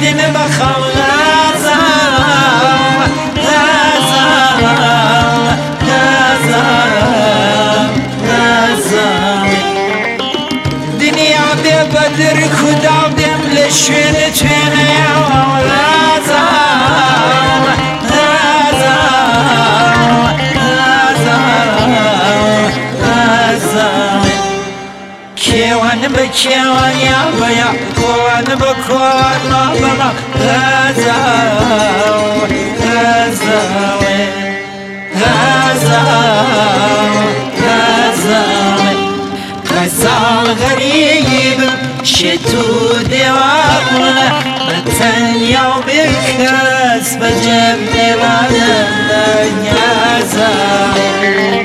من بخم غازا دنيا ببدر كدا بملشن تنيا كيوان بكيوان يا بيا كوان بكوان ما بلا غزاوي غزاوي غزاوي غزال غريب شتو ديواننا بتنيا وبكاس بجمل على غزاوي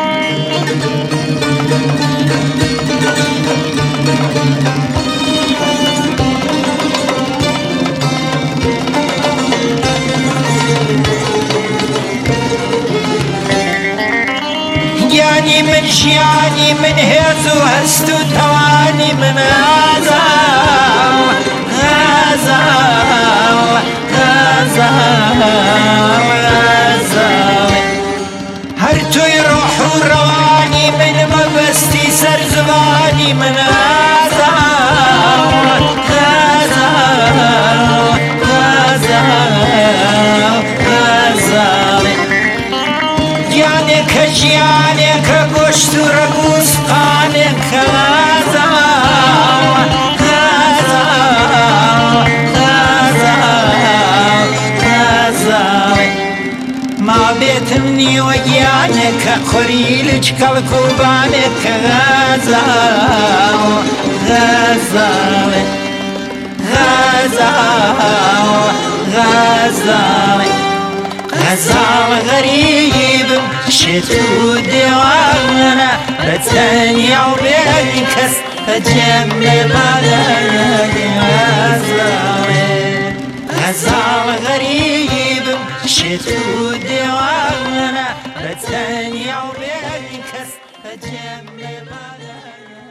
جاني من شياني من هيز وهست وتواني من غزاو غزاو غزاو غزاو هرتو يروح ورواني من مبستي سر زباني من غزاو غزاو غزاو غزاو جانك جيانك قشت رقوس قانك غزاو غزاو غزاو غزاو ما بيتمني وجيانك خريلج كالكوبانك غزاو غزاو غزاو غزاو غزال غريب شتو ديوانا بتنيا وبيكس أجمل على غزال غريب شتو ديوانا بتنيا وبيكس أجمل على